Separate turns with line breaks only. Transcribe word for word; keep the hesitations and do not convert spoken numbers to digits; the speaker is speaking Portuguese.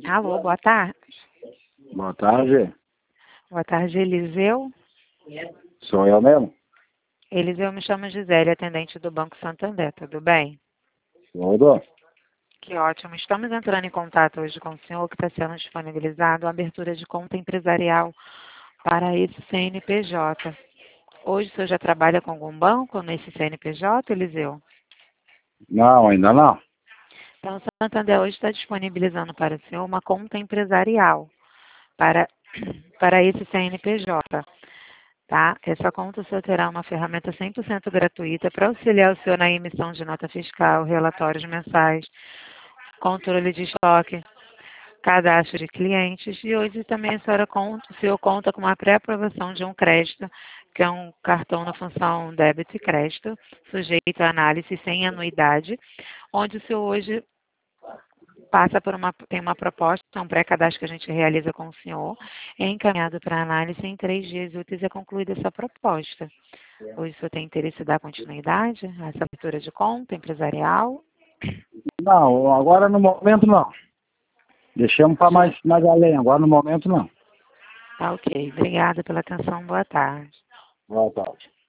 Alô, boa tarde.
Boa tarde.
Boa tarde, Eliseu.
Sou eu mesmo?
Eliseu, me chamo Gisele, atendente do Banco Santander, tudo bem?
Tudo?
Que ótimo. Estamos entrando em contato hoje com o senhor que está sendo disponibilizado a abertura de conta empresarial para esse C N P J. Hoje o senhor já trabalha com algum banco nesse C N P J, Eliseu?
Não, ainda não.
Então, o Santander hoje está disponibilizando para o senhor uma conta empresarial para, para esse C N P J. Tá? Essa conta o senhor terá uma ferramenta cem por cento gratuita para auxiliar o senhor na emissão de nota fiscal, relatórios mensais, controle de estoque, cadastro de clientes, e hoje também a senhora conta, o senhor conta com uma pré-aprovação de um crédito, que é um cartão na função débito e crédito, sujeito à análise sem anuidade, onde o senhor hoje passa por uma, tem uma proposta, um pré-cadastro que a gente realiza com o senhor, é encaminhado para análise em três dias úteis é concluída essa proposta. Hoje o senhor tem interesse em dar continuidade a essa abertura de conta empresarial?
Não, agora no momento não. Deixamos para mais, mais além, agora no momento não.
Tá ok. Obrigada pela atenção. Boa tarde.
Boa tarde.